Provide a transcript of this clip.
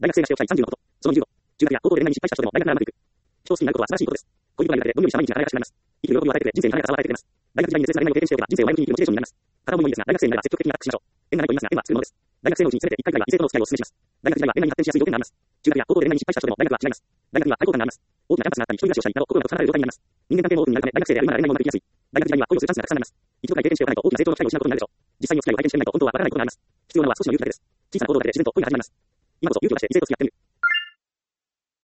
大学生がしておきたい30のこと。その20。中学や高校で恋愛に失敗した人でも大学ならうまくいく。人を好きになることは素晴らしいことです。恋人がいるだけでどんよりした毎日が輝かしくなります。生きる喜びを与えてくれ、人生に華やかさを与えてくれます。大学時代に熱烈な恋愛を経験しておけば、人生を前向きに生きるモチベーションになります。片思いもいいですが、大学生になれば積極的にアタックしましょう。縁がないと言いますが、縁は作るものです。大学生のうちに全て1回ぐらいは異性との付き合いをお勧めします。大学時代は恋愛に発展しやすい条件があります。中学や高校で恋愛に失敗した人でも大学は違います。大学には対抗感があります。大きなキャンパスがあったり、一人暮らしをしたりなど、心が離れる状態になります。人間関係もオープンになるため、大学生では今なら恋愛もうまくいきやすい。大学時代には恋をするチャンスがたくさんあります。一度くらい経験しておかないと大きな成長の機会を失うことになるでしょう。実際にお付き合いを体験してみないと本当はわからないことがあります。必要なのは少しの勇気だけです。小さな行動だけで自然と恋が始まります。今こそ勇気を出して異性と付き合ってみる。